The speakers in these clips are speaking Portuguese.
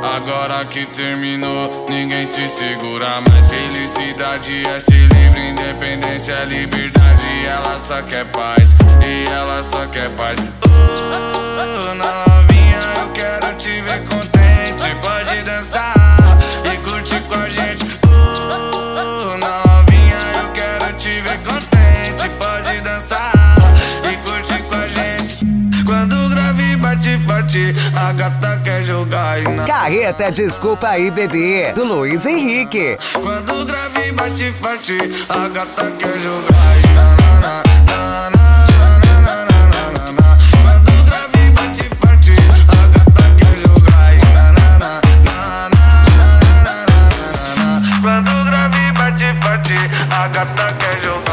Agora que terminou, ninguém te segura mais. Felicidade é ser livre, independência é liberdade. Ela só quer paz, e ela só quer paz. Novinha, eu quero te ver contente. Pode dançar e curtir com a gente. Novinha, eu quero te ver contente. Pode dançar e curtir com a gente. Quando o grave bate forte, a gata quer jogar e não. Carreta Desculpa Aí Bebê, do Luiz Henrique. Quando o grave bate forte, a gata quer jogar e na na na na na. Quando o grave bate forte, a gata quer jogar e na na na na na. Quando o grave bate forte, a gata quer jogar.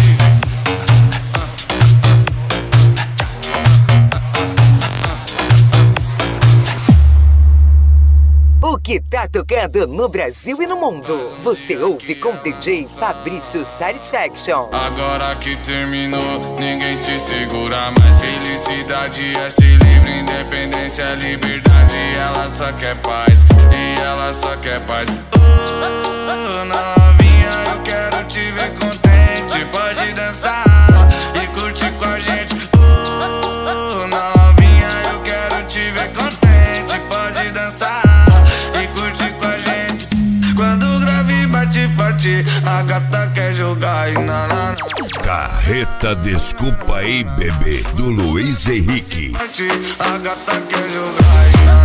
O que tá tocando no Brasil e no mundo, você ouve com DJ Fabrício Satisfaction. Agora que terminou, ninguém te segura mais. Felicidade é ser livre, independência é liberdade. Ela só quer paz, e ela só quer paz. Novinha, eu quero te ver contente. Pode dançar e curtir com a gente. Novinha, eu quero te ver contente. Pode dançar e curtir com a gente. Quando o grave bate forte, a gata quer jogar e na na na. Carreta Desculpa Aí Bebê, do Luiz Henrique. A gata quer jogar e na